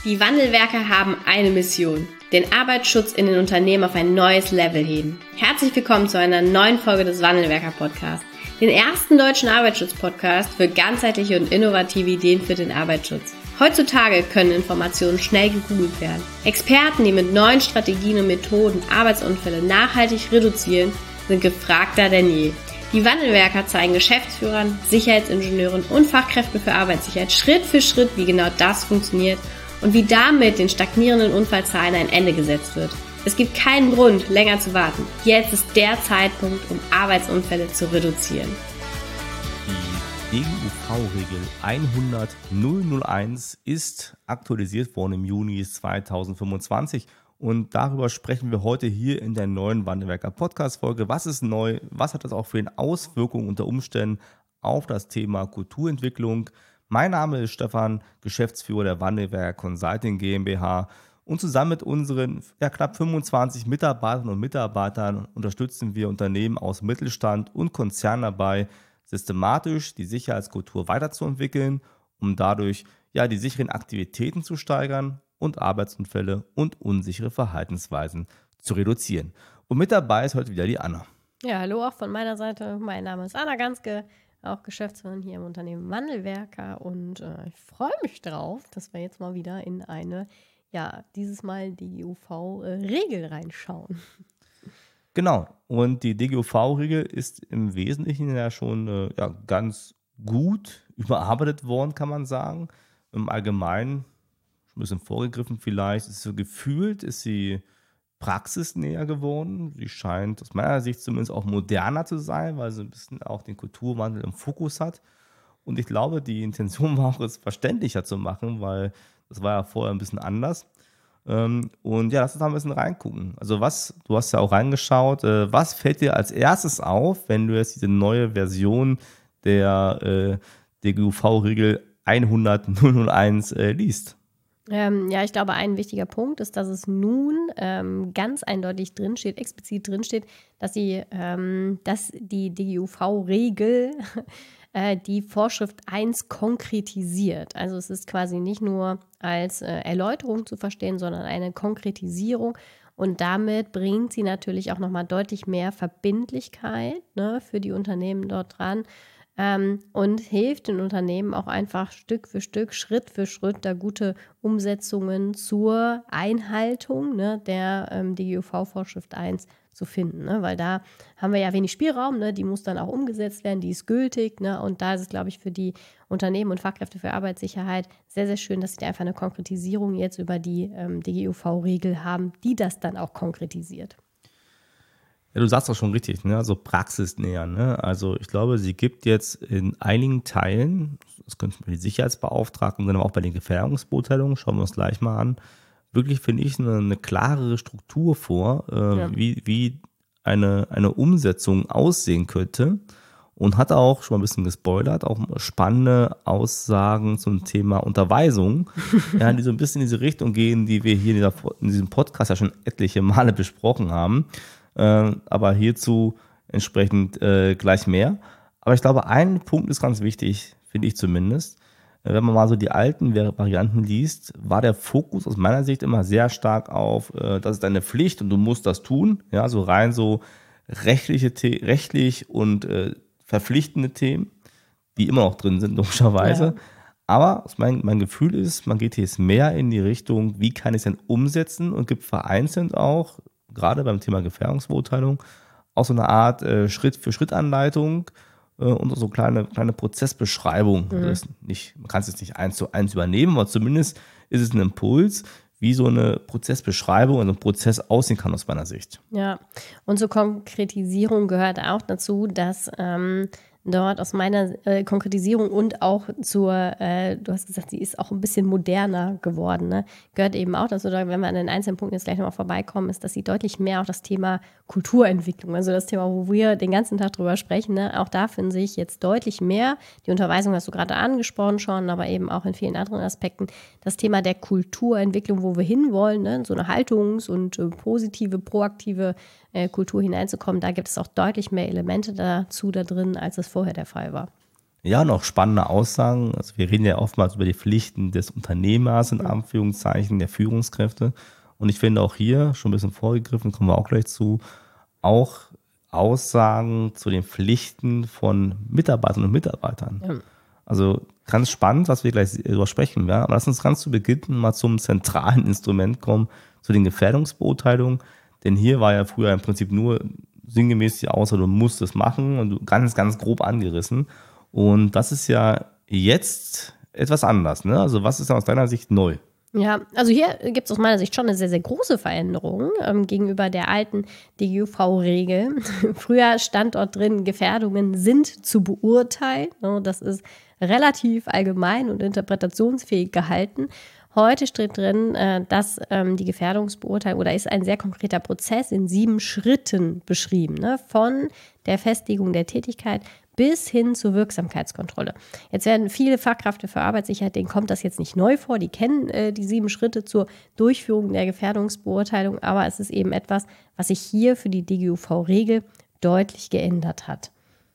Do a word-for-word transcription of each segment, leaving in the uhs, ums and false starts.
Die Wandelwerker haben eine Mission: den Arbeitsschutz in den Unternehmen auf ein neues Level heben. Herzlich willkommen zu einer neuen Folge des Wandelwerker-Podcasts, den ersten deutschen Arbeitsschutz-Podcast für ganzheitliche und innovative Ideen für den Arbeitsschutz. Heutzutage können Informationen schnell gegoogelt werden. Experten, die mit neuen Strategien und Methoden Arbeitsunfälle nachhaltig reduzieren, sind gefragter denn je. Die Wandelwerker zeigen Geschäftsführern, Sicherheitsingenieuren und Fachkräften für Arbeitssicherheit Schritt für Schritt, wie genau das funktioniert und wie damit den stagnierenden Unfallzahlen ein Ende gesetzt wird. Es gibt keinen Grund, länger zu warten. Jetzt ist der Zeitpunkt, um Arbeitsunfälle zu reduzieren. Die D G U V-Regel hundert null eins ist aktualisiert worden im Juni zweitausendfünfundzwanzig. Und darüber sprechen wir heute hier in der neuen Wandelwerker-Podcast-Folge. Was ist neu? Was hat das auch für eine Auswirkung unter Umständen auf das Thema Kulturentwicklung? Mein Name ist Stefan, Geschäftsführer der Wandelwerker Consulting GmbH. Und zusammen mit unseren ja, knapp fünfundzwanzig Mitarbeitern und Mitarbeitern unterstützen wir Unternehmen aus Mittelstand und Konzernen dabei, systematisch die Sicherheitskultur weiterzuentwickeln, um dadurch ja, die sicheren Aktivitäten zu steigern und Arbeitsunfälle und unsichere Verhaltensweisen zu reduzieren. Und mit dabei ist heute wieder die Anna. Ja, hallo auch von meiner Seite. Mein Name ist Anna Ganske, auch Geschäftsführerin hier im Unternehmen Wandelwerker. Und äh, ich freue mich drauf, dass wir jetzt mal wieder in eine, ja, dieses Mal D G U V-Regel reinschauen. Genau, und die D G U V-Regel ist im Wesentlichen ja schon äh, ja, ganz gut überarbeitet worden, kann man sagen. Im Allgemeinen ein bisschen vorgegriffen vielleicht, ist so gefühlt, ist sie praxisnäher geworden. Sie scheint aus meiner Sicht zumindest auch moderner zu sein, weil sie ein bisschen auch den Kulturwandel im Fokus hat. Und ich glaube, die Intention war auch, es verständlicher zu machen, weil das war ja vorher ein bisschen anders. Und ja, lass uns da ein bisschen reingucken. Also was, du hast ja auch reingeschaut, was fällt dir als erstes auf, wenn du jetzt diese neue Version der äh, D G U V-Regel hundert null eins äh, liest? Ähm, ja, ich glaube, ein wichtiger Punkt ist, dass es nun ähm, ganz eindeutig drinsteht, explizit drinsteht, dass, sie, ähm, dass die D G U V-Regel äh, die Vorschrift eins konkretisiert. Also es ist quasi nicht nur als äh, Erläuterung zu verstehen, sondern eine Konkretisierung. Und damit bringt sie natürlich auch nochmal deutlich mehr Verbindlichkeit, ne, für die Unternehmen dort dran. Ähm, und hilft den Unternehmen auch einfach Stück für Stück, Schritt für Schritt da gute Umsetzungen zur Einhaltung, ne, der ähm, D G U V-Vorschrift eins zu finden. Ne? Weil da haben wir ja wenig Spielraum, ne? Die muss dann auch umgesetzt werden, die ist gültig. Ne? Und da ist es, glaube ich, für die Unternehmen und Fachkräfte für Arbeitssicherheit sehr, sehr schön, dass sie da einfach eine Konkretisierung jetzt über die ähm, D G U V-Regel haben, die das dann auch konkretisiert. Ja, du sagst doch schon richtig, ne? Also praxisnäher. Ne? Also ich glaube, sie gibt jetzt in einigen Teilen, das könnte man die Sicherheitsbeauftragten, sondern auch bei den Gefährdungsbeurteilungen, schauen wir uns gleich mal an, wirklich, finde ich, eine, eine klarere Struktur vor, äh, ja. wie, wie eine, eine Umsetzung aussehen könnte. Und hat auch, schon mal ein bisschen gespoilert, auch spannende Aussagen zum Thema Unterweisung, ja, die so ein bisschen in diese Richtung gehen, die wir hier in, dieser, in diesem Podcast ja schon etliche Male besprochen haben. Äh, aber hierzu entsprechend äh, gleich mehr. Aber ich glaube, ein Punkt ist ganz wichtig, finde ich zumindest. Äh, wenn man mal so die alten Varianten liest, war der Fokus aus meiner Sicht immer sehr stark auf, äh, das ist deine Pflicht und du musst das tun. Ja, so rein so rechtliche, rechtlich und äh, verpflichtende Themen, die immer noch drin sind, logischerweise. Ja. Aber mein, mein Gefühl ist, man geht jetzt mehr in die Richtung, wie kann ich es denn umsetzen, und gibt vereinzelt auch, gerade beim Thema Gefährdungsbeurteilung, auch so eine Art äh, Schritt-für-Schritt-Anleitung äh, und so kleine, kleine Prozessbeschreibung. Mhm. Also nicht, man kann es jetzt nicht eins zu eins übernehmen, aber zumindest ist es ein Impuls, wie so eine Prozessbeschreibung und ein Prozess aussehen kann aus meiner Sicht. Ja, und zur Konkretisierung gehört auch dazu, dass ähm, dort aus meiner äh, Konkretisierung und auch zur, äh, du hast gesagt, sie ist auch ein bisschen moderner geworden, ne? Gehört eben auch dazu, wenn wir an den einzelnen Punkten jetzt gleich nochmal vorbeikommen, ist, dass sie deutlich mehr auch das Thema Kulturentwicklung, also das Thema, wo wir den ganzen Tag drüber sprechen, ne? Auch da finden sich jetzt deutlich mehr, die Unterweisung hast du gerade angesprochen schon, aber eben auch in vielen anderen Aspekten, das Thema der Kulturentwicklung, wo wir hinwollen, ne? So eine haltungs- und äh, positive, proaktive äh, Kultur hineinzukommen, da gibt es auch deutlich mehr Elemente dazu da drin, als es vorher der Fall war. Ja, noch spannende Aussagen. Also wir reden ja oftmals über die Pflichten des Unternehmers, in Anführungszeichen, der Führungskräfte. Und ich finde auch hier, schon ein bisschen vorgegriffen, kommen wir auch gleich zu, auch Aussagen zu den Pflichten von Mitarbeitern und Mitarbeitern. Ja. Also ganz spannend, was wir gleich darüber sprechen. Ja? Aber lass uns ganz zu Beginn mal zum zentralen Instrument kommen, zu den Gefährdungsbeurteilungen. Denn hier war ja früher im Prinzip nur sinngemäß die Aussage, du musst es machen und ganz, ganz grob angerissen. Und das ist ja jetzt etwas anders. Ne? Also was ist da aus deiner Sicht neu? Ja, also hier gibt es aus meiner Sicht schon eine sehr, sehr große Veränderung ähm, gegenüber der alten D G U V-Regel. Früher stand dort drin, Gefährdungen sind zu beurteilen. Das ist relativ allgemein und interpretationsfähig gehalten. Heute steht drin, äh, dass ähm, die Gefährdungsbeurteilung oder ist ein sehr konkreter Prozess in sieben Schritten beschrieben, ne? Von der Festlegung der Tätigkeit bis hin zur Wirksamkeitskontrolle. Jetzt werden viele Fachkräfte für Arbeitssicherheit, denen kommt das jetzt nicht neu vor, die kennen äh, die sieben Schritte zur Durchführung der Gefährdungsbeurteilung, aber es ist eben etwas, was sich hier für die D G U V-Regel deutlich geändert hat.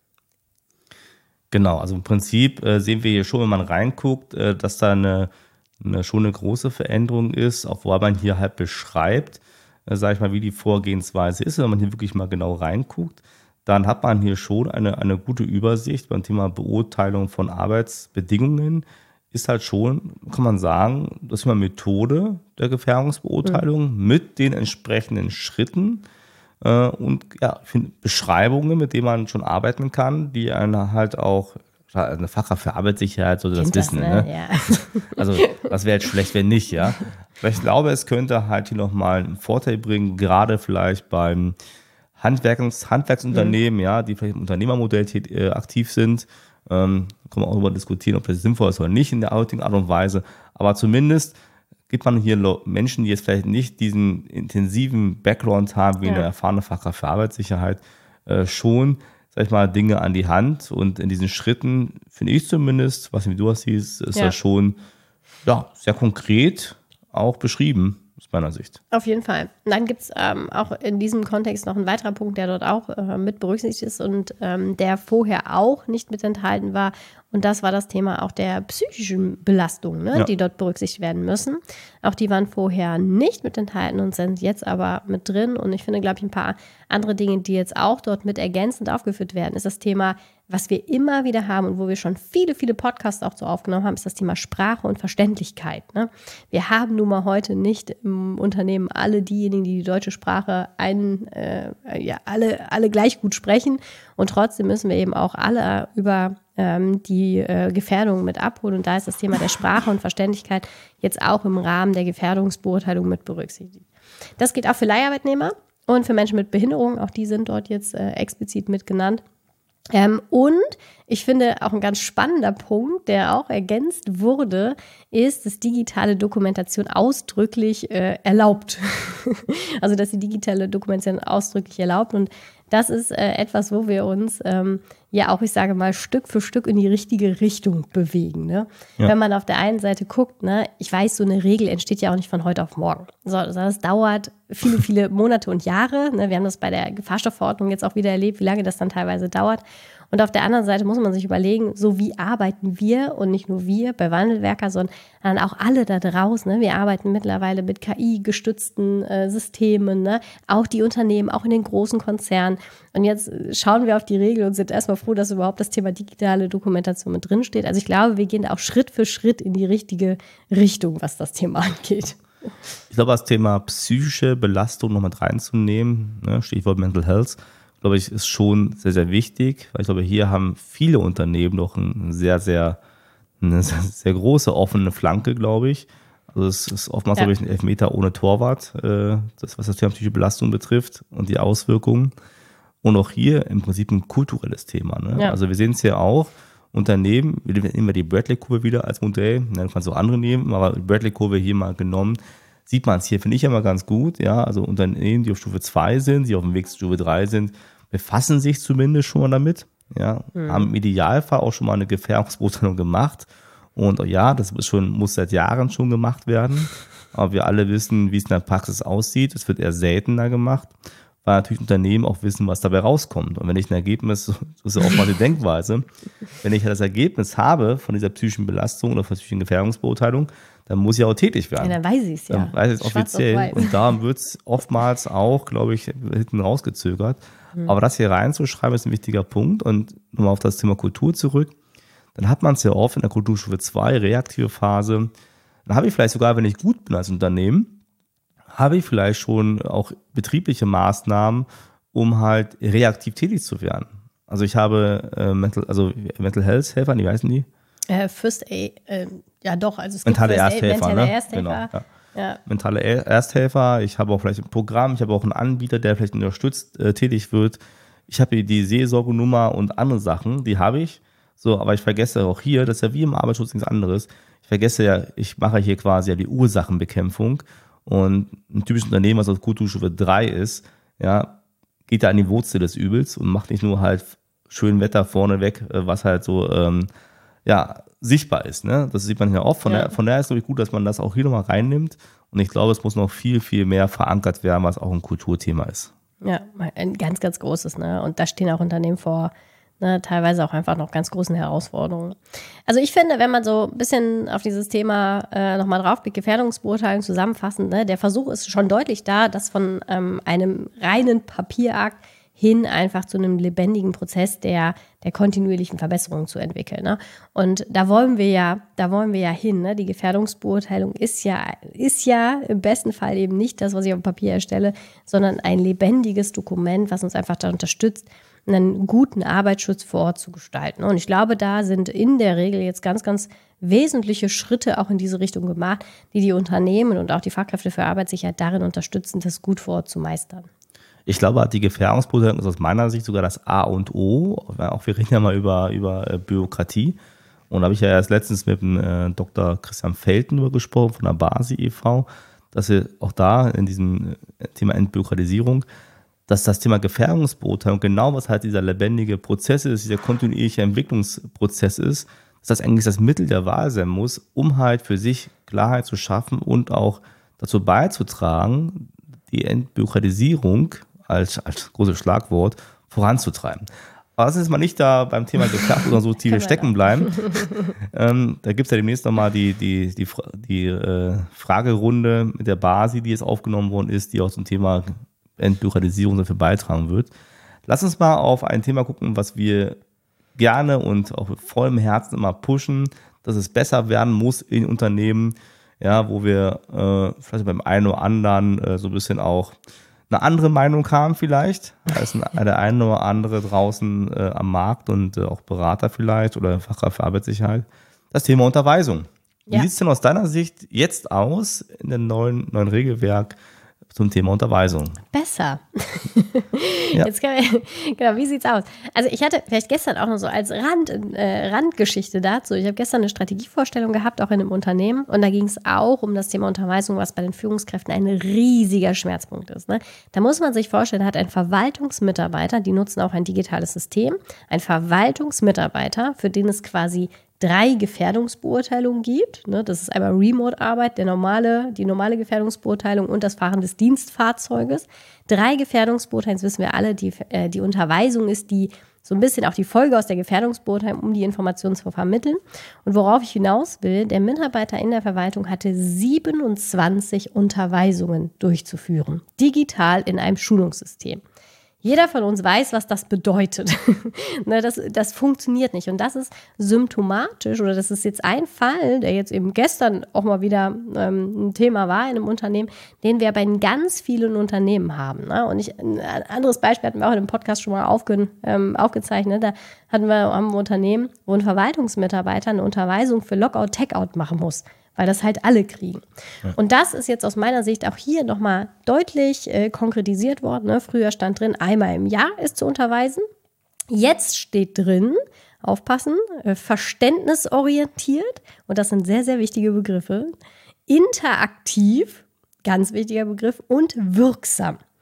Genau, also im Prinzip äh, sehen wir hier schon, wenn man reinguckt, äh, dass da eine, eine schon eine große Veränderung ist, auch wo man hier halt beschreibt, äh, sage ich mal, wie die Vorgehensweise ist, wenn man hier wirklich mal genau reinguckt. Dann hat man hier schon eine, eine gute Übersicht beim Thema Beurteilung von Arbeitsbedingungen. Ist halt schon, kann man sagen, das ist eine Methode der Gefährdungsbeurteilung mhm. mit den entsprechenden Schritten äh, und ja, Beschreibungen, mit denen man schon arbeiten kann, die einen halt auch, eine Fachkraft für Arbeitssicherheit sollte das wissen. Das, ne? Ne? Ja. Also das wäre jetzt schlecht, wenn nicht, ja. Aber ich glaube, es könnte halt hier nochmal einen Vorteil bringen, gerade vielleicht beim Handwerks, Handwerksunternehmen, mhm. ja, die vielleicht im Unternehmermodell äh, aktiv sind, ähm, können wir auch darüber diskutieren, ob das sinnvoll ist oder nicht in der heutigen Art und Weise. Aber zumindest gibt man hier Menschen, die jetzt vielleicht nicht diesen intensiven Background haben, wie ja. eine erfahrene Fachkraft für Arbeitssicherheit, äh, schon, sag ich mal, Dinge an die Hand. Und in diesen Schritten, finde ich zumindest, was wie du das siehst, ist ja. das schon ja, sehr konkret auch beschrieben. Aus meiner Sicht. Auf jeden Fall. Und dann gibt es ähm, auch in diesem Kontext noch einen weiteren Punkt, der dort auch äh, mit berücksichtigt ist und ähm, der vorher auch nicht mit enthalten war. Und das war das Thema auch der psychischen Belastung, ne, ja. die dort berücksichtigt werden müssen. Auch die waren vorher nicht mit enthalten und sind jetzt aber mit drin. Und ich finde, glaube ich, ein paar andere Dinge, die jetzt auch dort mit ergänzend aufgeführt werden, ist das Thema, was wir immer wieder haben und wo wir schon viele, viele Podcasts auch so aufgenommen haben, ist das Thema Sprache und Verständlichkeit. Ne? Wir haben nun mal heute nicht im Unternehmen alle diejenigen, die die deutsche Sprache ein, äh, ja, alle, alle gleich gut sprechen. Und trotzdem müssen wir eben auch alle über ähm, die äh, Gefährdung mit abholen. Und da ist das Thema der Sprache und Verständlichkeit jetzt auch im Rahmen der Gefährdungsbeurteilung mit berücksichtigt. Das gilt auch für Leiharbeitnehmer und für Menschen mit Behinderung. Auch die sind dort jetzt äh, explizit mit genannt. Ähm, und ich finde auch ein ganz spannender Punkt, der auch ergänzt wurde, ist, dass digitale Dokumentation ausdrücklich äh, erlaubt. Also, dass die digitale Dokumentation ausdrücklich erlaubt. Und das ist äh, etwas, wo wir uns ähm, ja auch, ich sage mal, Stück für Stück in die richtige Richtung bewegen. Ne? Ja. Wenn man auf der einen Seite guckt, ne, ich weiß, so eine Regel entsteht ja auch nicht von heute auf morgen. So, das dauert viele, viele Monate und Jahre. Ne? Wir haben das bei der Gefahrstoffverordnung jetzt auch wieder erlebt, wie lange das dann teilweise dauert. Und auf der anderen Seite muss man sich überlegen, so wie arbeiten wir und nicht nur wir bei Wandelwerker, sondern auch alle da draußen. Ne? Wir arbeiten mittlerweile mit K I-gestützten äh, Systemen, ne? Auch die Unternehmen, auch in den großen Konzernen. Und jetzt schauen wir auf die Regel und sind erstmal froh, dass überhaupt das Thema digitale Dokumentation mit drin steht. Also ich glaube, wir gehen auch Schritt für Schritt in die richtige Richtung, was das Thema angeht. Ich glaube, das Thema psychische Belastung noch mit reinzunehmen, ne? Stichwort Mental Health, glaube ich, ist schon sehr, sehr wichtig, weil ich glaube, hier haben viele Unternehmen noch ein sehr, sehr, eine sehr, sehr große offene Flanke, glaube ich. Also es ist oftmals, ja. glaube ich, ein Elfmeter ohne Torwart, äh, das, was das Thema psychische Belastung betrifft und die Auswirkungen. Und auch hier im Prinzip ein kulturelles Thema. Ne? Ja. Also wir sehen es hier auch, Unternehmen, wir nehmen wir die Bradley-Kurve wieder als Modell, du kannst auch andere nehmen, aber die Bradley-Kurve hier mal genommen, sieht man es hier, finde ich immer ganz gut. Ja, also Unternehmen, die auf Stufe zwei sind, die auf dem Weg zu Stufe drei sind, befassen sich zumindest schon mal damit. Ja, mhm. haben im Idealfall auch schon mal eine Gefährdungsbeurteilung gemacht. Und ja, das ist schon, muss seit Jahren schon gemacht werden. Aber wir alle wissen, wie es in der Praxis aussieht. Es wird eher seltener gemacht. weil natürlich Unternehmen auch wissen, was dabei rauskommt. Und wenn ich ein Ergebnis, so ist ja auch mal die Denkweise, wenn ich das Ergebnis habe von dieser psychischen Belastung oder von psychischen Gefährdungsbeurteilung, dann muss ich auch tätig werden. Ja, dann weiß ich es ja. Dann weiß ich es offiziell. Und da wird es oftmals auch, glaube ich, hinten rausgezögert. Mhm. Aber das hier reinzuschreiben, ist ein wichtiger Punkt. Und nochmal auf das Thema Kultur zurück. Dann hat man es ja oft in der Kulturstufe zwei, reaktive Phase. Dann habe ich vielleicht sogar, wenn ich gut bin als Unternehmen, habe ich vielleicht schon auch betriebliche Maßnahmen, um halt reaktiv tätig zu werden. Also ich habe äh, Mental, also Mental Health Helfer, wie heißen die? Äh, First Aid, äh, ja doch, also es mentale gibt Ersthelfer, mentale ne? Ersthelfer. Genau, ja. Ja. Mentale Ersthelfer, ich habe auch vielleicht ein Programm, ich habe auch einen Anbieter, der vielleicht unterstützt, äh, tätig wird. Ich habe die Seelsorgenummer und andere Sachen, die habe ich. So, aber ich vergesse auch hier, das ist ja wie im Arbeitsschutz nichts anderes. Ich vergesse ja, ich mache hier quasi ja die Ursachenbekämpfung. Und ein typisches Unternehmen, was auf Kulturstufe drei ist, ja, geht da an die Wurzel des Übels und macht nicht nur halt schön Wetter vorneweg, was halt so ähm, ja, sichtbar ist. Ne? Das sieht man ja oft. Von, ja. der, von daher ist es wirklich gut, dass man das auch hier nochmal reinnimmt. Und ich glaube, es muss noch viel, viel mehr verankert werden, was auch ein Kulturthema ist. Ja, ein ganz, ganz großes. Ne? Und da stehen auch Unternehmen vor, ne, teilweise auch einfach noch ganz großen Herausforderungen. Also ich finde, wenn man so ein bisschen auf dieses Thema äh, nochmal draufblickt, Gefährdungsbeurteilung zusammenfassend, ne, der Versuch ist schon deutlich da, dass von ähm, einem reinen Papierakt hin einfach zu einem lebendigen Prozess der, der kontinuierlichen Verbesserung zu entwickeln. Ne? Und da wollen wir ja, da wollen wir ja hin. Ne? Die Gefährdungsbeurteilung ist ja, ist ja im besten Fall eben nicht das, was ich auf dem Papier erstelle, sondern ein lebendiges Dokument, was uns einfach da unterstützt, einen guten Arbeitsschutz vor Ort zu gestalten. Und ich glaube, da sind in der Regel jetzt ganz, ganz wesentliche Schritte auch in diese Richtung gemacht, die die Unternehmen und auch die Fachkräfte für Arbeitssicherheit darin unterstützen, das gut vor Ort zu meistern. Ich glaube, die Gefährdungsbeurteilung ist aus meiner Sicht sogar das A und O. Auch wir reden ja mal über, über Bürokratie. Und da habe ich ja erst letztens mit dem äh, Doktor Christian Felten darüber gesprochen von der Basi e V, dass wir auch da in diesem Thema Entbürokratisierung, dass das Thema Gefährdungsbeurteilung genau was halt dieser lebendige Prozess ist, dieser kontinuierliche Entwicklungsprozess ist, dass das eigentlich das Mittel der Wahl sein muss, um halt für sich Klarheit zu schaffen und auch dazu beizutragen, die Entbürokratisierung als, als großes Schlagwort voranzutreiben. Aber lass uns mal nicht da beim Thema Gefährdung oder so tief stecken bleiben. ähm, da gibt es ja demnächst nochmal die, die, die, die äh, Fragerunde mit der Basi, die jetzt aufgenommen worden ist, die auch zum Thema Entbürokratisierung dafür beitragen wird. Lass uns mal auf ein Thema gucken, was wir gerne und auch mit vollem Herzen immer pushen, dass es besser werden muss in Unternehmen, ja, wo wir äh, vielleicht beim einen oder anderen äh, so ein bisschen auch eine andere Meinung haben vielleicht, als ein, der eine oder andere draußen äh, am Markt und äh, auch Berater vielleicht oder Fachkraft für Arbeitssicherheit. Das Thema Unterweisung. Wie ja. sieht es denn aus deiner Sicht jetzt aus in dem neuen, neuen Regelwerk zum Thema Unterweisung? Besser. Ja. Jetzt kann wir, genau, wie sieht's aus? Also ich hatte vielleicht gestern auch noch so als Rand, äh, Randgeschichte dazu, ich habe gestern eine Strategievorstellung gehabt, auch in einem Unternehmen, und da ging es auch um das Thema Unterweisung, was bei den Führungskräften ein riesiger Schmerzpunkt ist. Ne? Da muss man sich vorstellen, hat ein Verwaltungsmitarbeiter, die nutzen auch ein digitales System, ein Verwaltungsmitarbeiter, für den es quasi drei Gefährdungsbeurteilungen gibt. Ne? Das ist einmal Remote-Arbeit, der normale, die normale Gefährdungsbeurteilung und das Fahren des Dienstfahrzeuges. Drei Gefährdungsbeurteilungen, das wissen wir alle, die, äh, die Unterweisung ist die so ein bisschen auch die Folge aus der Gefährdungsbeurteilung, um die Informationen zu vermitteln. Und worauf ich hinaus will, der Mitarbeiter in der Verwaltung hatte siebenundzwanzig Unterweisungen durchzuführen, digital in einem Schulungssystem. Jeder von uns weiß, was das bedeutet. ne, das, das funktioniert nicht. Und das ist symptomatisch, oder das ist jetzt ein Fall, der jetzt eben gestern auch mal wieder ähm, ein Thema war in einem Unternehmen, den wir bei ganz vielen Unternehmen haben. Ne? Und ich, ein anderes Beispiel hatten wir auch in dem Podcast schon mal aufge, ähm, aufgezeichnet. Da hatten wir, haben wir ein Unternehmen, wo ein Verwaltungsmitarbeiter eine Unterweisung für Lockout-Tagout machen muss, weil das halt alle kriegen. Ja. Und das ist jetzt aus meiner Sicht auch hier nochmal deutlich äh, konkretisiert worden. Ne? Früher stand drin, einmal im Jahr ist zu unterweisen. Jetzt steht drin, aufpassen, äh, verständnisorientiert, und das sind sehr, sehr wichtige Begriffe, interaktiv, ganz wichtiger Begriff, und wirksam.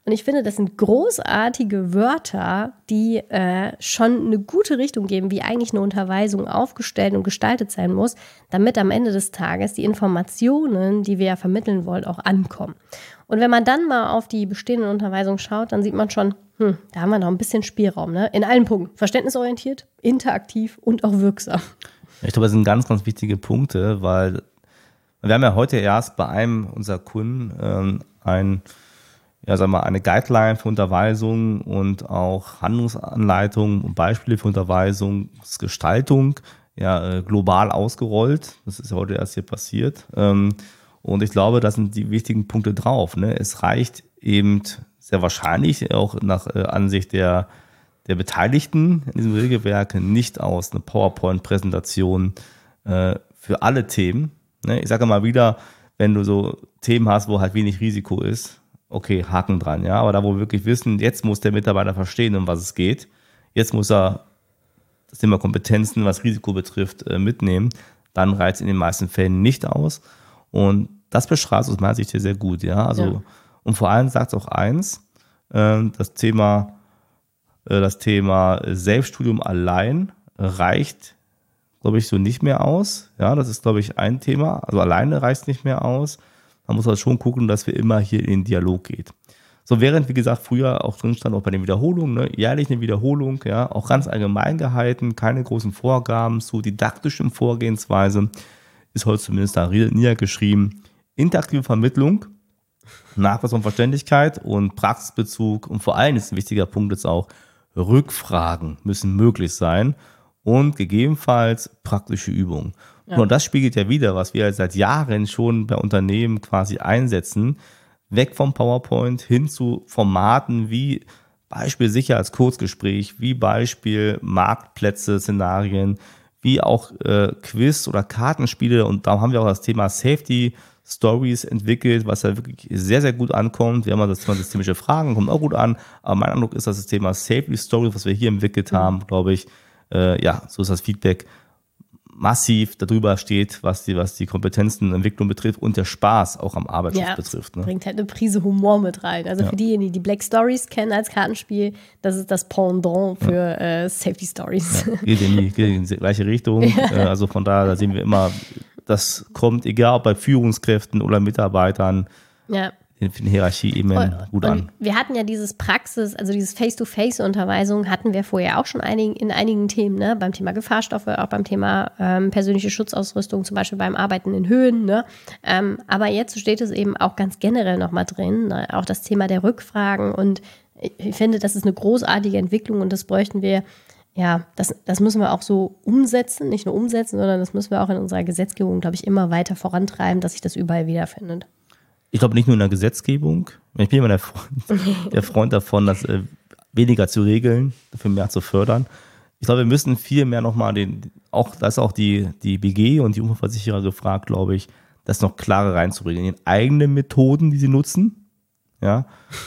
Und ich finde, das sind großartige Wörter, die äh, schon eine gute Richtung geben, wie eigentlich eine Unterweisung aufgestellt und gestaltet sein muss, damit am Ende des Tages die Informationen, die wir ja vermitteln wollen, auch ankommen. Und wenn man dann mal auf die bestehenden Unterweisungen schaut, dann sieht man schon, hm, da haben wir noch ein bisschen Spielraum, ne? In allen Punkten. Verständnisorientiert, interaktiv und auch wirksam. Ich glaube, das sind ganz, ganz wichtige Punkte, weil wir haben ja heute erst bei einem unserer Kunden ähm, ein, ja, sagen wir, eine Guideline für Unterweisung und auch Handlungsanleitungen und Beispiele für Unterweisungsgestaltung ja, äh, global ausgerollt. Das ist ja heute erst hier passiert. Ähm, und ich glaube, da sind die wichtigen Punkte drauf. Ne? Es reicht eben sehr wahrscheinlich auch nach äh, Ansicht der, der Beteiligten in diesem Regelwerk nicht aus, eine PowerPoint-Präsentation äh, für alle Themen. Ne? Ich sage mal wieder, wenn du so Themen hast, wo halt wenig Risiko ist, okay, Haken dran, ja. Aber da, wo wir wirklich wissen, jetzt muss der Mitarbeiter verstehen, um was es geht. Jetzt muss er das Thema Kompetenzen, was Risiko betrifft, äh, mitnehmen. Dann reicht es in den meisten Fällen nicht aus. Und das beschreibt aus meiner Sicht hier sehr gut, ja. Also, ja. Und vor allem sagt es auch eins, äh, das Thema, äh, das Thema Selbststudium allein reicht, glaube ich, so nicht mehr aus. Ja, das ist, glaube ich, ein Thema. Also alleine reicht es nicht mehr aus. Man muss halt schon gucken, dass wir immer hier in den Dialog gehen. So, während, wie gesagt, früher auch drin stand, auch bei den Wiederholungen, ne, jährlich eine Wiederholung, ja, auch ganz allgemein gehalten, keine großen Vorgaben zu didaktischen Vorgehensweise, ist heute zumindest da niedergeschrieben. Interaktive Vermittlung, Nachweis von Verständlichkeit und Praxisbezug und vor allem ist ein wichtiger Punkt jetzt auch, Rückfragen müssen möglich sein und gegebenenfalls praktische Übungen. Ja. Und das spiegelt ja wieder, was wir seit Jahren schon bei Unternehmen quasi einsetzen, weg vom PowerPoint hin zu Formaten wie Beispiel Sicherheitskurzgespräch, wie Beispiel Marktplätze, Szenarien, wie auch äh, Quiz oder Kartenspiele. Und da haben wir auch das Thema Safety Stories entwickelt, was ja wirklich sehr, sehr gut ankommt. Wir haben das Thema systemische Fragen, kommt auch gut an. Aber mein Eindruck ist, dass das Thema Safety Stories, was wir hier entwickelt mhm. haben, glaube ich, äh, ja, so ist das Feedback, massiv darüber steht, was die, was die Kompetenzen, Entwicklung betrifft und der Spaß auch am Arbeitsschutz ja, betrifft. Ne? Bringt halt eine Prise Humor mit rein. Also ja. für diejenigen, die Black Stories kennen als Kartenspiel, das ist das Pendant für ja. äh, Safety Stories. Ja, geht, in die, geht in die gleiche Richtung. Ja. Also von daher, da sehen wir immer, das kommt, egal ob bei Führungskräften oder Mitarbeitern, ja. in den Hierarchieebenen gut an. Und wir hatten ja dieses Praxis, also dieses Face-to-Face-Unterweisung hatten wir vorher auch schon einigen, in einigen Themen, ne? Beim Thema Gefahrstoffe, auch beim Thema ähm, persönliche Schutzausrüstung, zum Beispiel beim Arbeiten in Höhen. Ne? Ähm, aber jetzt steht es eben auch ganz generell nochmal drin, ne? Auch das Thema der Rückfragen und ich finde, das ist eine großartige Entwicklung und das bräuchten wir, ja, das, das müssen wir auch so umsetzen, nicht nur umsetzen, sondern das müssen wir auch in unserer Gesetzgebung, glaube ich, immer weiter vorantreiben, dass sich das überall wiederfindet. Ich glaube nicht nur in der Gesetzgebung. Ich bin immer der Freund, der Freund davon, das äh, weniger zu regeln, dafür mehr zu fördern. Ich glaube, wir müssen viel mehr nochmal den, auch, da ist auch die, die B G und die Unfallversicherer gefragt, glaube ich, das noch klarer reinzubringen. In eigene Methoden, die sie nutzen. Ja.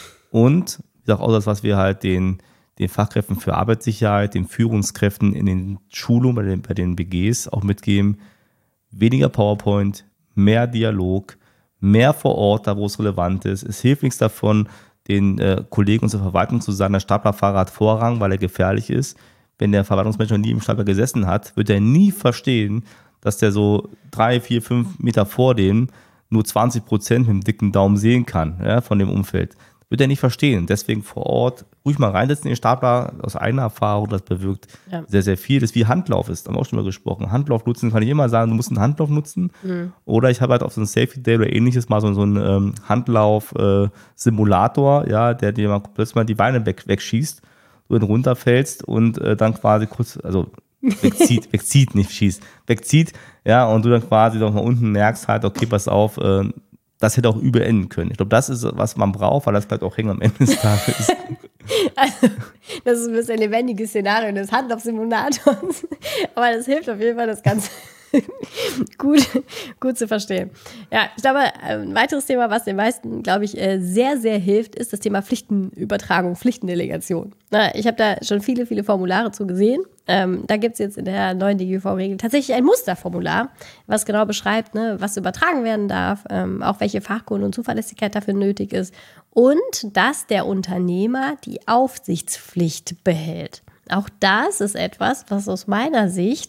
Und, wie gesagt, auch das, was wir halt den, den Fachkräften für Arbeitssicherheit, den Führungskräften in den Schulungen bei den, bei den B Gs auch mitgeben. Weniger PowerPoint, mehr Dialog, mehr vor Ort, da wo es relevant ist. Es hilft nichts davon, den äh, Kollegen unserer Verwaltung zu sagen, der Staplerfahrer hat Vorrang, weil er gefährlich ist. Wenn der Verwaltungsmensch noch nie im Stapler gesessen hat, wird er nie verstehen, dass der so drei, vier, fünf Meter vor dem nur zwanzig Prozent mit dem dicken Daumen sehen kann, ja, von dem Umfeld. Wird er nicht verstehen. Deswegen vor Ort ruhig mal reinsetzen in den Stapler, aus eigener Erfahrung, das bewirkt ja. sehr, sehr viel. Das ist wie Handlauf ist, haben wir auch schon mal gesprochen. Handlauf nutzen, kann ich immer sagen, du musst einen Handlauf nutzen. Mhm. Oder ich habe halt auf so einen Safety Day oder ähnliches mal so, so einen ähm, Handlauf-Simulator, äh, ja, der dir mal plötzlich mal die Beine weg, wegschießt, du dann runterfällst und äh, dann quasi kurz, also wegzieht, wegzieht, nicht schießt, wegzieht, ja, und du dann quasi noch mal unten merkst halt, okay, pass auf, äh, das hätte auch übel enden können. Ich glaube, das ist, was man braucht, weil das bleibt auch hängen am Ende des Tages. Also, das ist ein bisschen ein lebendiges Szenario des Handlauf-Simulators. Aber das hilft auf jeden Fall, das Ganze gut, gut zu verstehen. Ja, ich glaube, ein weiteres Thema, was den meisten, glaube ich, sehr, sehr hilft, ist das Thema Pflichtenübertragung, Pflichtendelegation. Na, ich habe da schon viele, viele Formulare zu gesehen. Ähm, da gibt es jetzt in der neuen D G U V-Regel tatsächlich ein Musterformular, was genau beschreibt, ne, was übertragen werden darf, ähm, auch welche Fachkunde und Zuverlässigkeit dafür nötig ist und dass der Unternehmer die Aufsichtspflicht behält. Auch das ist etwas, was aus meiner Sicht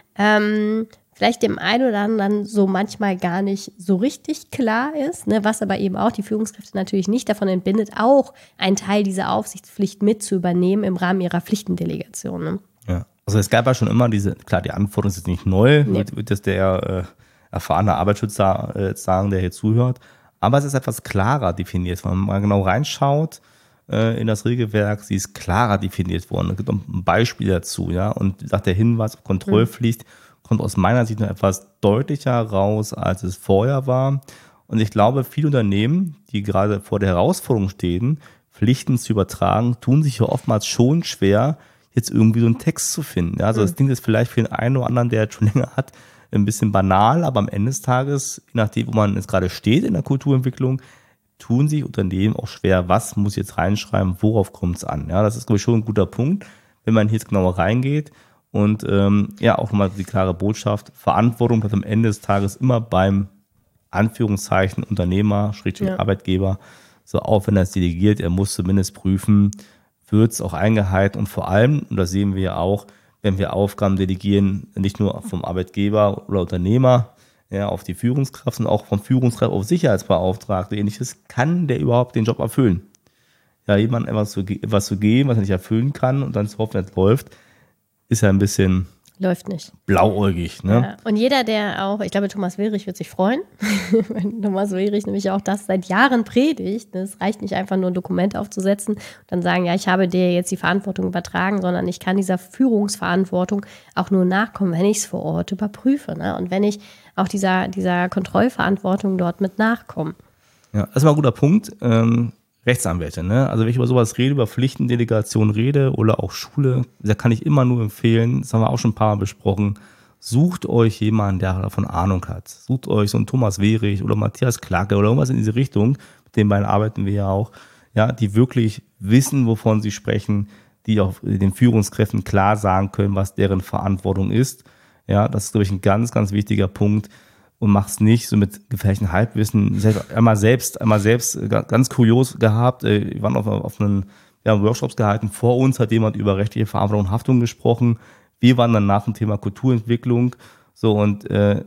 ähm, vielleicht dem einen oder anderen so manchmal gar nicht so richtig klar ist, ne, was aber eben auch die Führungskräfte natürlich nicht davon entbindet, auch einen Teil dieser Aufsichtspflicht mit zu übernehmen im Rahmen ihrer Pflichtendelegation. Ne? Ja, also es gab ja schon immer diese, klar, die Anforderung ist jetzt nicht neu, nee. wird, wird das der äh, erfahrene Arbeitsschützer äh, sagen, der hier zuhört, aber es ist etwas klarer definiert, wenn man mal genau reinschaut äh, in das Regelwerk, sie ist klarer definiert worden. Es gibt auch ein Beispiel dazu, ja, und sagt der Hinweis auf Kontrollpflicht, mhm. kommt aus meiner Sicht noch etwas deutlicher raus, als es vorher war. Und ich glaube, viele Unternehmen, die gerade vor der Herausforderung stehen, Pflichten zu übertragen, tun sich ja oftmals schon schwer, jetzt irgendwie so einen Text zu finden. Ja, also das klingt jetzt vielleicht für den einen oder anderen, der es schon länger hat, ein bisschen banal, aber am Ende des Tages, je nachdem, wo man jetzt gerade steht in der Kulturentwicklung, tun sich Unternehmen auch schwer, was muss ich jetzt reinschreiben, worauf kommt es an. Ja, das ist, glaube ich, schon ein guter Punkt, wenn man hier jetzt genauer reingeht. Und ähm, ja, auch nochmal die klare Botschaft, Verantwortung bleibt am Ende des Tages immer beim Anführungszeichen Unternehmer, Schrägstrich ja. Arbeitgeber, so auch wenn er es delegiert, er muss zumindest prüfen, wird es auch eingehalten und vor allem, und das sehen wir ja auch, wenn wir Aufgaben delegieren, nicht nur vom Arbeitgeber oder Unternehmer ja, auf die Führungskraft, sondern auch vom Führungskraft auf Sicherheitsbeauftragte, ähnliches, kann der überhaupt den Job erfüllen? Ja, jemandem etwas zu, etwas zu geben, was er nicht erfüllen kann und dann zu hoffen, es läuft, ist ja ein bisschen läuft nicht. Blauäugig. Ne? Ja. Und jeder, der auch, ich glaube, Thomas Wehrich wird sich freuen, wenn Thomas Wehrich nämlich auch das seit Jahren predigt. Es reicht nicht einfach nur ein Dokument aufzusetzen und dann sagen, ja, ich habe dir jetzt die Verantwortung übertragen, sondern ich kann dieser Führungsverantwortung auch nur nachkommen, wenn ich es vor Ort überprüfe. Ne? Und wenn ich auch dieser, dieser Kontrollverantwortung dort mit nachkomme. Ja, das ist mal ein guter Punkt. Ähm Rechtsanwälte, ne? Also wenn ich über sowas rede, über Pflichtendelegation rede oder auch Schule, da kann ich immer nur empfehlen, das haben wir auch schon ein paar Mal besprochen, sucht euch jemanden, der davon Ahnung hat. Sucht euch so einen Thomas Wehrich oder Matthias Klacke oder irgendwas in diese Richtung, mit den beiden arbeiten wir ja auch, ja, die wirklich wissen, wovon sie sprechen, die auch den Führungskräften klar sagen können, was deren Verantwortung ist. Ja, das ist, glaube ich, ein ganz, ganz wichtiger Punkt. Und mach's nicht so mit gefährlichen Halbwissen. Einmal selbst, einmal selbst ganz kurios gehabt. Wir waren auf, auf einen ja, Workshops gehalten. Vor uns hat jemand über rechtliche Verantwortung und Haftung gesprochen. Wir waren dann nach dem Thema Kulturentwicklung. So und äh,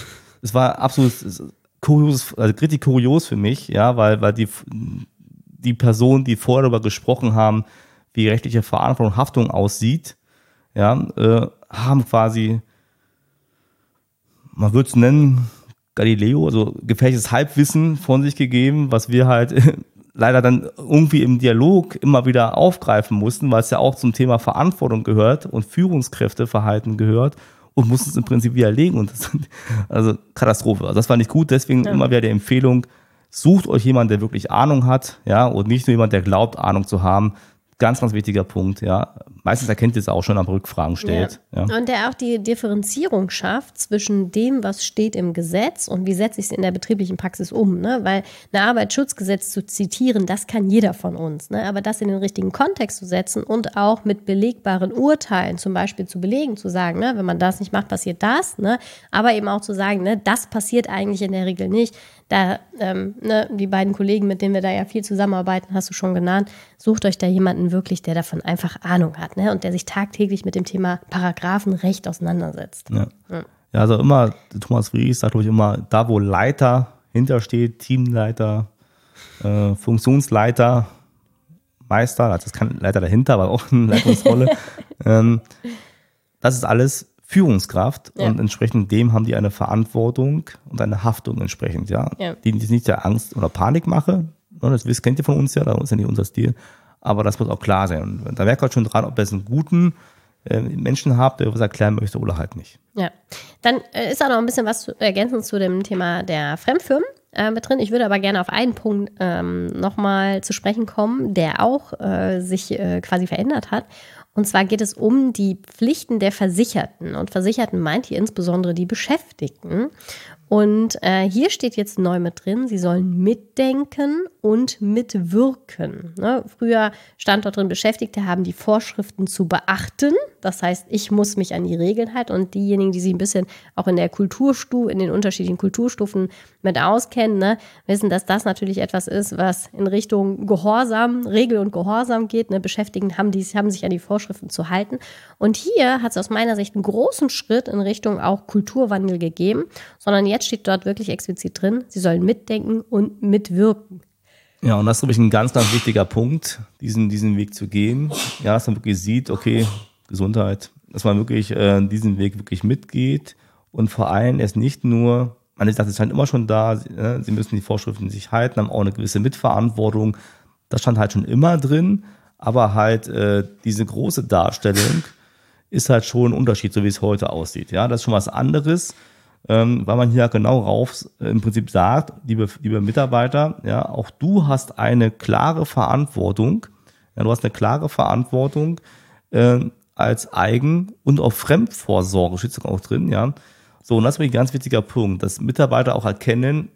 es war absolut kurios, also richtig kurios für mich, ja, weil weil die die Personen, die vorher darüber gesprochen haben, wie rechtliche Verantwortung und Haftung aussieht, ja, äh, haben quasi, man würde es nennen, Galileo, also gefährliches Halbwissen von sich gegeben, was wir halt leider dann irgendwie im Dialog immer wieder aufgreifen mussten, weil es ja auch zum Thema Verantwortung gehört und Führungskräfteverhalten gehört und mussten es im Prinzip widerlegen. Und das, also Katastrophe. Also das war nicht gut, deswegen ja. immer wieder die Empfehlung, sucht euch jemanden, der wirklich Ahnung hat, ja, und nicht nur jemand, der glaubt, Ahnung zu haben. Ganz, ganz wichtiger Punkt, ja. Meistens erkennt ihr es auch schon, aber Rückfragen stellt. Ja. Ja. Und der auch die Differenzierung schafft zwischen dem, was steht im Gesetz und wie setze ich es in der betrieblichen Praxis um. Ne? Weil ein Arbeitsschutzgesetz zu zitieren, das kann jeder von uns. Ne? Aber das in den richtigen Kontext zu setzen und auch mit belegbaren Urteilen zum Beispiel zu belegen, zu sagen, ne, wenn man das nicht macht, passiert das. Ne? Aber eben auch zu sagen, ne, das passiert eigentlich in der Regel nicht. Da, ähm, ne, die beiden Kollegen, mit denen wir da ja viel zusammenarbeiten, hast du schon genannt, sucht euch da jemanden wirklich, der davon einfach Ahnung hat, ne, und der sich tagtäglich mit dem Thema Paragraphenrecht auseinandersetzt. Ja, ja. ja also immer, Thomas Wehrich sagt, glaube ich, immer, da wo Leiter hintersteht, Teamleiter, äh, Funktionsleiter, Meister, also das kann Leiter dahinter, aber auch eine Leitungsrolle, ähm, das ist alles Führungskraft ja. und entsprechend dem haben die eine Verantwortung und eine Haftung entsprechend, ja. ja. Die nicht der Angst oder Panik mache, das wisst, kennt ihr von uns ja, das ist ja nicht unser Stil, aber das muss auch klar sein. Und da merkt man schon dran, ob ihr einen guten äh, Menschen habt, der was erklären möchte oder halt nicht. Ja, dann äh, ist auch noch ein bisschen was zu, ergänzend zu dem Thema der Fremdfirmen äh, mit drin. Ich würde aber gerne auf einen Punkt ähm, nochmal zu sprechen kommen, der auch äh, sich äh, quasi verändert hat. Und zwar geht es um die Pflichten der Versicherten. Und Versicherten meint hier insbesondere die Beschäftigten. Und äh, hier steht jetzt neu mit drin, sie sollen mitdenken und mitwirken. Ne? Früher stand dort drin, Beschäftigte haben die Vorschriften zu beachten. Das heißt, ich muss mich an die Regeln halten. Und diejenigen, die sich ein bisschen auch in der Kulturstufe, in den unterschiedlichen Kulturstufen mit auskennen, ne, wissen, dass das natürlich etwas ist, was in Richtung Gehorsam, Regel und Gehorsam geht. Ne? Beschäftigten haben, die, haben sich an die Vorschriften zu halten. Und hier hat es aus meiner Sicht einen großen Schritt in Richtung auch Kulturwandel gegeben, sondern jetzt steht dort wirklich explizit drin, sie sollen mitdenken und mitwirken. Ja, und das ist, glaube ich, ein ganz, ganz wichtiger Punkt, diesen, diesen Weg zu gehen. Ja, dass man wirklich sieht, okay, Gesundheit, dass man wirklich äh, diesen Weg wirklich mitgeht und vor allem erst nicht nur, man sagt, es stand immer schon da, äh, sie müssen die Vorschriften sich halten, haben auch eine gewisse Mitverantwortung. Das stand halt schon immer drin, aber halt äh, diese große Darstellung ist halt schon ein Unterschied, so wie es heute aussieht. Ja, das ist schon was anderes. Ähm, weil man hier genau rauf äh, im Prinzip sagt, liebe, liebe Mitarbeiter, ja, auch du hast eine klare Verantwortung, ja, du hast eine klare Verantwortung äh, als Eigen- und auch Fremdvorsorge, steht sogar auch drin, ja. So, und das ist ein ganz wichtiger Punkt, dass Mitarbeiter auch erkennen,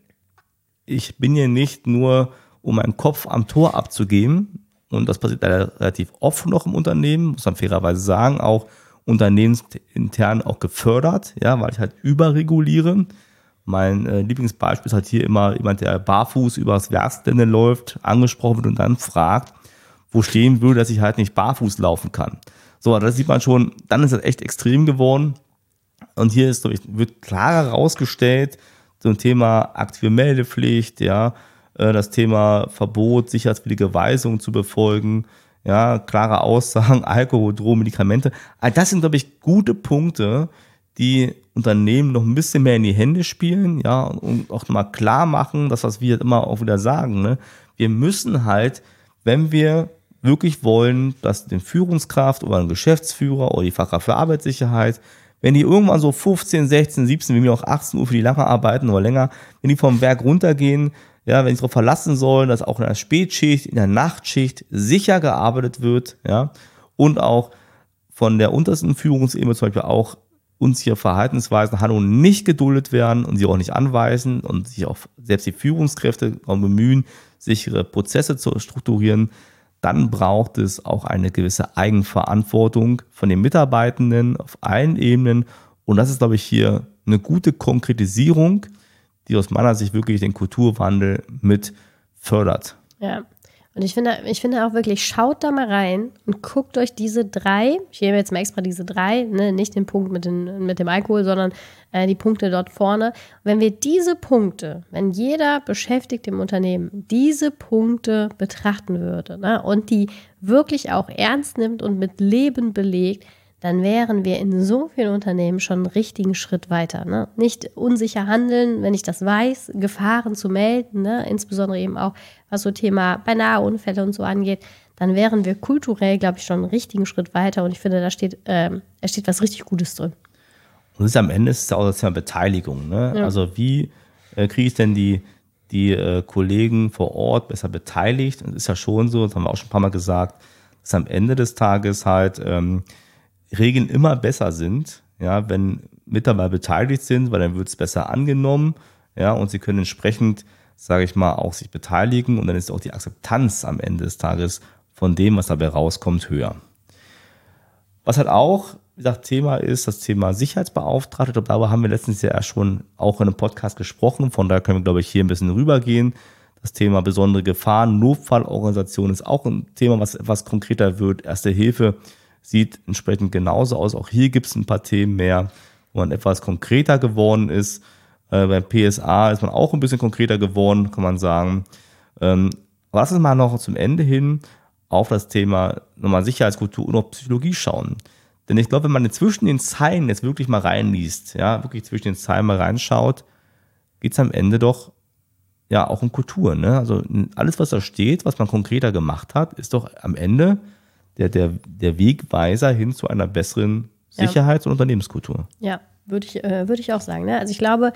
ich bin hier nicht nur, um meinen Kopf am Tor abzugeben, und das passiert leider relativ oft noch im Unternehmen, muss man fairerweise sagen, auch unternehmensintern auch gefördert, ja, weil ich halt überreguliere. Mein äh, Lieblingsbeispiel ist halt hier immer jemand, der barfuß übers Werksgelände läuft, angesprochen wird und dann fragt, wo stehen würde, dass ich halt nicht barfuß laufen kann. So, das sieht man schon, dann ist das echt extrem geworden. Und hier ist, wird klarer herausgestellt, so ein Thema aktive Meldepflicht, ja, äh, das Thema Verbot, sicherheitswillige Weisungen zu befolgen, ja, klare Aussagen, Alkohol, Drogen, Medikamente. All das sind, glaube ich, gute Punkte, die Unternehmen noch ein bisschen mehr in die Hände spielen, ja, und auch mal klar machen, das, was wir halt immer auch wieder sagen, ne? Wir müssen halt, wenn wir wirklich wollen, dass den Führungskraft oder ein Geschäftsführer oder die Fachkraft für Arbeitssicherheit, wenn die irgendwann so fünfzehn, sechzehn, siebzehn, wie mir auch achtzehn Uhr für die lange arbeiten oder länger, wenn die vom Werk runtergehen, ja, wenn sie darauf verlassen sollen, dass auch in der Spätschicht, in der Nachtschicht sicher gearbeitet wird, ja, und auch von der untersten Führungsebene zum Beispiel auch unsichere Verhaltensweisen, Handlungen nicht geduldet werden und sie auch nicht anweisen und sich auch selbst die Führungskräfte auch bemühen, sichere Prozesse zu strukturieren, dann braucht es auch eine gewisse Eigenverantwortung von den Mitarbeitenden auf allen Ebenen. Und das ist, glaube ich, hier eine gute Konkretisierung, die aus meiner Sicht wirklich den Kulturwandel mit fördert. Ja, und ich finde, ich finde auch wirklich, schaut da mal rein und guckt euch diese drei, ich nehme jetzt mal extra diese drei, ne, nicht den Punkt mit, den, mit dem Alkohol, sondern äh, die Punkte dort vorne. Und wenn wir diese Punkte, wenn jeder Beschäftigte im Unternehmen diese Punkte betrachten würde, ne, und die wirklich auch ernst nimmt und mit Leben belegt, dann wären wir in so vielen Unternehmen schon einen richtigen Schritt weiter. Ne? Nicht unsicher handeln, wenn ich das weiß, Gefahren zu melden, ne? Insbesondere eben auch, was so Thema beinahe Unfälle und so angeht, dann wären wir kulturell, glaube ich, schon einen richtigen Schritt weiter. Und ich finde, da steht, ähm, da steht was richtig Gutes drin. Und das ist am Ende ist auch das Thema Beteiligung. Ne? Ja. Also wie äh, kriege ich denn die, die äh, Kollegen vor Ort besser beteiligt? Und es ist ja schon so, das haben wir auch schon ein paar Mal gesagt, dass am Ende des Tages halt ähm, Regeln immer besser sind, ja, wenn Mitarbeiter beteiligt sind, weil dann wird es besser angenommen, ja, und sie können entsprechend, sage ich mal, auch sich beteiligen und dann ist auch die Akzeptanz am Ende des Tages von dem, was dabei rauskommt, höher. Was halt auch, wie gesagt, Thema ist, das Thema Sicherheitsbeauftragte. Ich glaube, darüber haben wir letztens ja schon auch in einem Podcast gesprochen, von daher können wir, glaube ich, hier ein bisschen rübergehen. Das Thema besondere Gefahren, Notfallorganisation ist auch ein Thema, was etwas konkreter wird. Erste Hilfe sieht entsprechend genauso aus. Auch hier gibt es ein paar Themen mehr, wo man etwas konkreter geworden ist. Äh, beim P S A ist man auch ein bisschen konkreter geworden, kann man sagen. Ähm, lass uns mal noch zum Ende hin auf das Thema nochmal Sicherheitskultur und auch Psychologie schauen. Denn ich glaube, wenn man zwischen den Zeilen jetzt wirklich mal reinliest, ja, wirklich zwischen den Zeilen mal reinschaut, geht es am Ende doch ja auch um Kultur. Ne? Also alles, was da steht, was man konkreter gemacht hat, ist doch am Ende Der, der, der Wegweiser hin zu einer besseren Sicherheits- und Unternehmenskultur. Ja, würde ich, äh, würde ich auch sagen. Ne? Also ich glaube,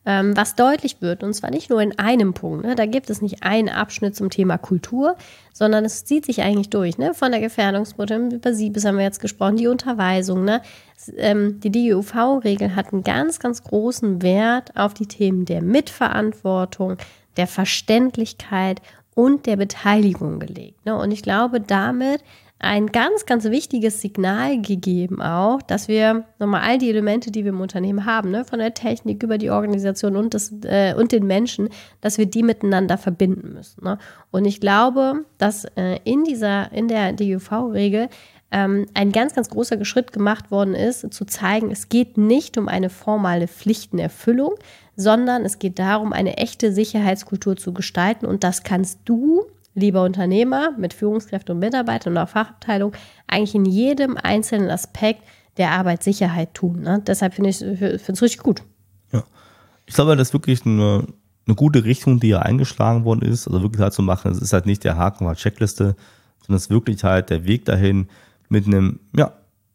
ähm, was deutlich wird, und zwar nicht nur in einem Punkt, ne? Da gibt es nicht einen Abschnitt zum Thema Kultur, sondern es zieht sich eigentlich durch, ne? Von der Gefährdungsbeurteilung, über Siebes haben wir jetzt gesprochen, die Unterweisung, ne? Ähm, die D G U V-Regel hat einen ganz, ganz großen Wert auf die Themen der Mitverantwortung, der Verständlichkeit und der Beteiligung gelegt, ne? Und ich glaube, damit ein ganz, ganz wichtiges Signal gegeben auch, dass wir nochmal all die Elemente, die wir im Unternehmen haben, ne, von der Technik über die Organisation und, das, äh, und den Menschen, dass wir die miteinander verbinden müssen. Ne? Und ich glaube, dass äh, in dieser, in der D G U V-Regel ähm, ein ganz, ganz großer Schritt gemacht worden ist, zu zeigen, es geht nicht um eine formale Pflichtenerfüllung, sondern es geht darum, eine echte Sicherheitskultur zu gestalten. Und das kannst du, lieber Unternehmer, mit Führungskräften und Mitarbeitern und auch Fachabteilung, eigentlich in jedem einzelnen Aspekt der Arbeitssicherheit tun. Ne? Deshalb finde ich es richtig gut. Ja, ich glaube, das ist wirklich eine, eine gute Richtung, die ja eingeschlagen worden ist. Also wirklich halt zu machen, es ist halt nicht der Haken oder Checkliste, sondern es ist wirklich halt der Weg dahin mit einem, ja,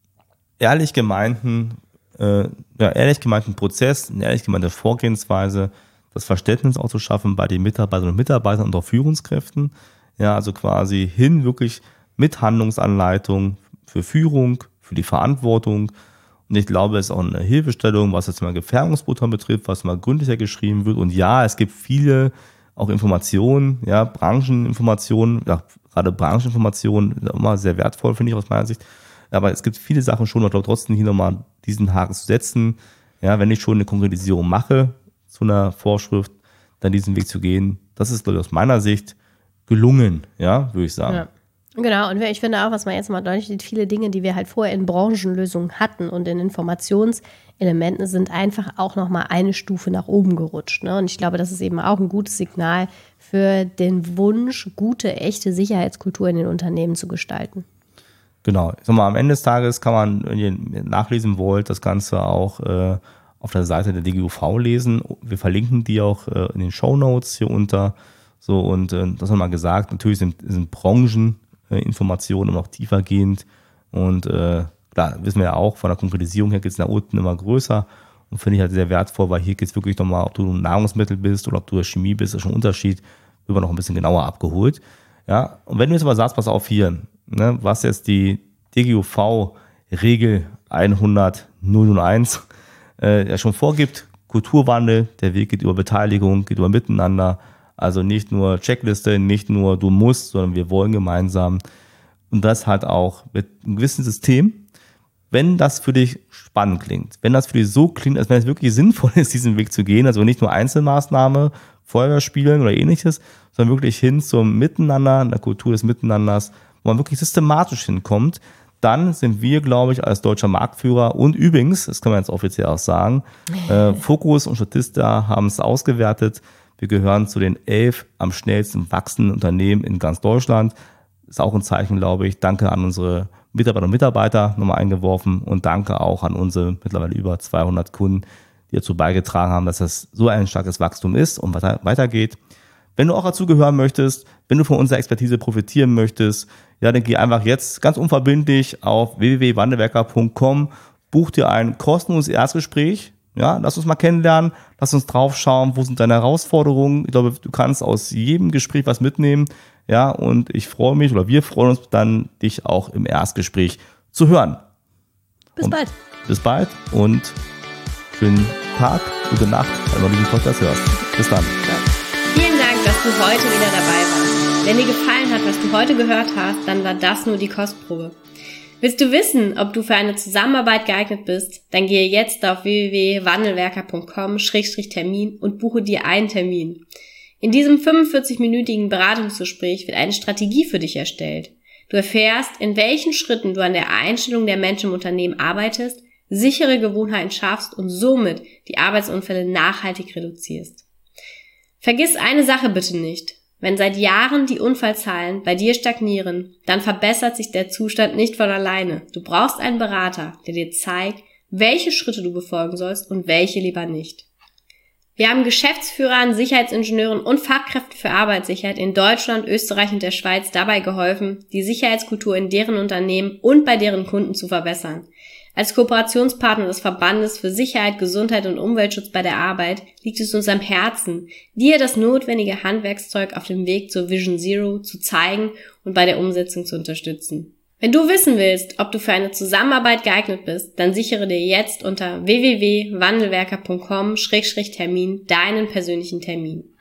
ehrlich gemeinten, äh, ja, ehrlich gemeinten Prozess, eine ehrlich gemeinte Vorgehensweise, das Verständnis auch zu schaffen bei den Mitarbeiterinnen und Mitarbeitern und auch Führungskräften. Ja, also quasi hin wirklich mit Handlungsanleitung für Führung, für die Verantwortung. Und ich glaube, es ist auch eine Hilfestellung, was jetzt mal Gefährdungsbeurteilung betrifft, was mal gründlicher geschrieben wird. Und ja, es gibt viele auch Informationen, ja, Brancheninformationen, ja, gerade Brancheninformationen, immer sehr wertvoll, finde ich aus meiner Sicht. Aber es gibt viele Sachen schon, aber trotzdem hier nochmal diesen Haken zu setzen. Ja, wenn ich schon eine Konkretisierung mache, zu einer Vorschrift, dann diesen Weg zu gehen. Das ist, glaube ich, aus meiner Sicht gelungen, ja, würde ich sagen. Ja. Genau, und ich finde auch, was man jetzt mal deutlich sieht, viele Dinge, die wir halt vorher in Branchenlösungen hatten und in Informationselementen, sind einfach auch nochmal eine Stufe nach oben gerutscht. Ne? Und ich glaube, das ist eben auch ein gutes Signal für den Wunsch, gute, echte Sicherheitskultur in den Unternehmen zu gestalten. Genau, ich sag mal, am Ende des Tages kann man, wenn ihr nachlesen wollt, das Ganze auch äh, auf der Seite der D G U V lesen. Wir verlinken die auch äh, in den Shownotes hier unter. So, und äh, das haben wir mal gesagt, natürlich sind, sind Brancheninformationen äh, immer noch tiefergehend. Und äh, klar, wissen wir ja auch, von der Konkretisierung her geht es nach unten immer größer. Und finde ich halt sehr wertvoll, weil hier geht es wirklich nochmal, ob du ein Nahrungsmittel bist oder ob du Chemie bist, ist schon ein Unterschied. Wird man noch ein bisschen genauer abgeholt. Ja, und wenn du jetzt aber sagst, pass auf hier, ne, was jetzt die D G U V-Regel hundert null null eins äh, ja schon vorgibt, Kulturwandel, der Weg geht über Beteiligung, geht über Miteinander, also nicht nur Checkliste, nicht nur du musst, sondern wir wollen gemeinsam und das halt auch mit einem gewissen System. Wenn das für dich spannend klingt, wenn das für dich so klingt, als wenn es wirklich sinnvoll ist, diesen Weg zu gehen, also nicht nur Einzelmaßnahme, Feuerwehr spielen oder ähnliches, sondern wirklich hin zum Miteinander, einer Kultur des Miteinanders, wo man wirklich systematisch hinkommt, dann sind wir, glaube ich, als deutscher Marktführer und übrigens, das kann man jetzt offiziell auch sagen, äh, Focus und Statista haben es ausgewertet. Wir gehören zu den elf am schnellsten wachsenden Unternehmen in ganz Deutschland. Ist auch ein Zeichen, glaube ich. Danke an unsere Mitarbeiter und Mitarbeiter nochmal eingeworfen und danke auch an unsere mittlerweile über zweihundert Kunden, die dazu beigetragen haben, dass das so ein starkes Wachstum ist und weiter, weitergeht. Wenn du auch dazu gehören möchtest, wenn du von unserer Expertise profitieren möchtest, ja, dann geh einfach jetzt ganz unverbindlich auf w w w punkt wandelwerker punkt com, buch dir ein kostenloses Erstgespräch. Ja, lass uns mal kennenlernen, lass uns draufschauen, wo sind deine Herausforderungen. Ich glaube, du kannst aus jedem Gespräch was mitnehmen. Ja, und ich freue mich oder wir freuen uns dann, dich auch im Erstgespräch zu hören. Bis und bald. Bis bald und schönen Tag, gute Nacht, wenn du diesen Podcast hörst. Bis dann. Ja. Vielen Dank, dass du heute wieder dabei warst. Wenn dir gefallen hat, was du heute gehört hast, dann war das nur die Kostprobe. Willst du wissen, ob du für eine Zusammenarbeit geeignet bist? Dann gehe jetzt auf w w w punkt wandelwerker punkt com Schrägstrich Termin und buche dir einen Termin. In diesem fünfundvierzig-minütigen Beratungsgespräch wird eine Strategie für dich erstellt. Du erfährst, in welchen Schritten du an der Einstellung der Menschen im Unternehmen arbeitest, sichere Gewohnheiten schaffst und somit die Arbeitsunfälle nachhaltig reduzierst. Vergiss eine Sache bitte nicht. Wenn seit Jahren die Unfallzahlen bei dir stagnieren, dann verbessert sich der Zustand nicht von alleine. Du brauchst einen Berater, der dir zeigt, welche Schritte du befolgen sollst und welche lieber nicht. Wir haben Geschäftsführern, Sicherheitsingenieuren und Fachkräften für Arbeitssicherheit in Deutschland, Österreich und der Schweiz dabei geholfen, die Sicherheitskultur in deren Unternehmen und bei deren Kunden zu verbessern. Als Kooperationspartner des Verbandes für Sicherheit, Gesundheit und Umweltschutz bei der Arbeit liegt es uns am Herzen, dir das notwendige Handwerkszeug auf dem Weg zur Vision Zero zu zeigen und bei der Umsetzung zu unterstützen. Wenn du wissen willst, ob du für eine Zusammenarbeit geeignet bist, dann sichere dir jetzt unter w w w punkt wandelwerker punkt com Schrägstrich Termin deinen persönlichen Termin.